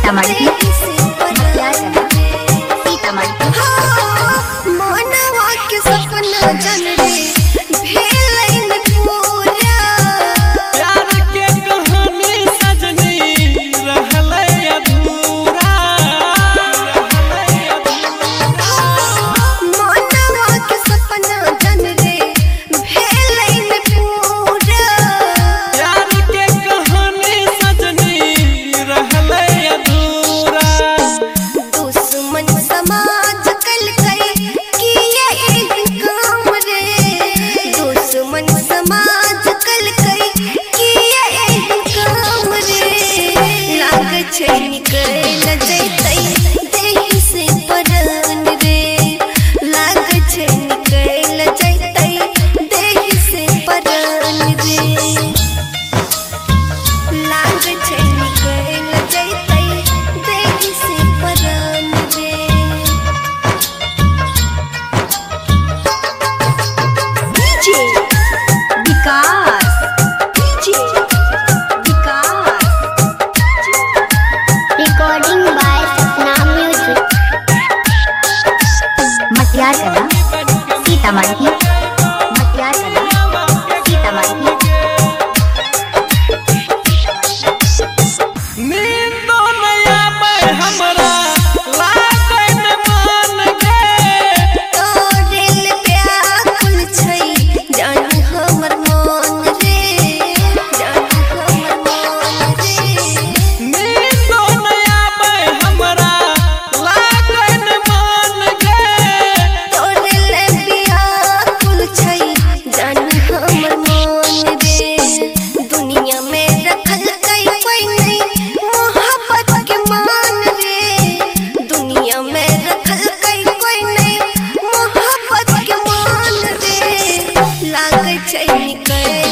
सीतामढ़ी सीतामढ़ी मनवा के सपना जन रे भेलैन पूरा प्यार के कहानी सजनी रहलै अधूरा मनवा के सपना जन रे भेलैन पूरा प्यार के कहानी सजनी रहलै अधूरा दुश्मन समाज कल कई किया एक काम रे दुश्मन समाज कल कई किया एक काम रे लाग छै निकल जैतै देहि से परान रे लाग छै निकल जैतै देहि से परान रे लाग छै निकल जैतै देहि से परान रे DJ Vikas DJ Vikas Recording by Sapna Music. मटियार कला सीतामढ़ी मटियार कला सीतामढ़ी नींदो नहीं आबै हमरा लागै न मान गे तोरेल व्याकुल छै जान हमर मन रे जान हमर मन रे नींदो नहीं आबै हमरा लागै न मान गे तोरेल व्याकुल छै जान हमर मन रे दुनिया में रखल कई कोई नहीं मोहब्बत के मान रे दुनिया में रखल कई कोई नहीं मोहब्बत के मान रे लागे छै निकल